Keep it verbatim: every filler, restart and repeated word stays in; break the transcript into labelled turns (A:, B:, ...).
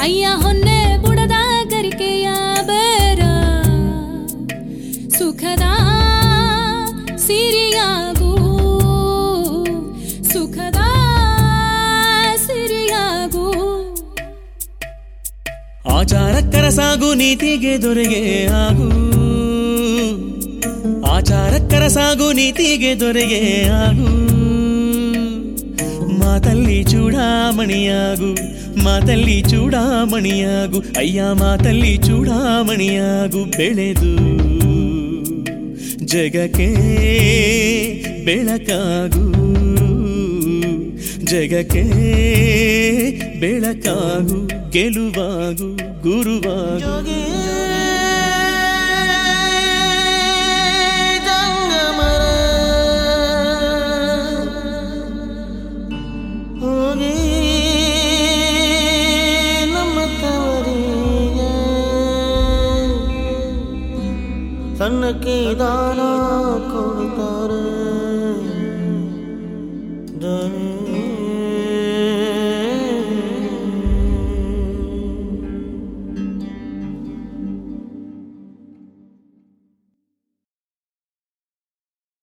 A: ಅಯ್ಯ ಹೊನ್ನೆ ಬುಡದ ಗರಿಕೆಯ ಬೇರ ಸುಖದ ಸಿರಿಯಾಗು ಸುಖದ ಸಿರಿಯಾಗು
B: ಆಚಾರಕ್ಕರ ಸಾಗು ನೀತಿಗೆ ದೊರೆಗೆ ಆಗು ಆಚಾರಕ್ಕರ ಸಾಗು ನೀತಿಗೆ ದೊರೆಗೆ ಆಗು ಮಾತಲ್ಲಿ ಚೂಡಾಮಣಿಯಾಗು ಮಾತಲ್ಲಿ ಚೂಡಾಮಣಿಯಾಗು ಅಯ್ಯ ಮಾತಲ್ಲಿ ಚೂಡಾಮಣಿಯಾಗು ಬೆಳೆದು ಜಗಕ್ಕೆ ಬೆಳಕಾಗು ಜಗಕ್ಕೆ ಬೆಳಕಾಗು ಗೆಲುವಾಗು ಗುರುವಾಗು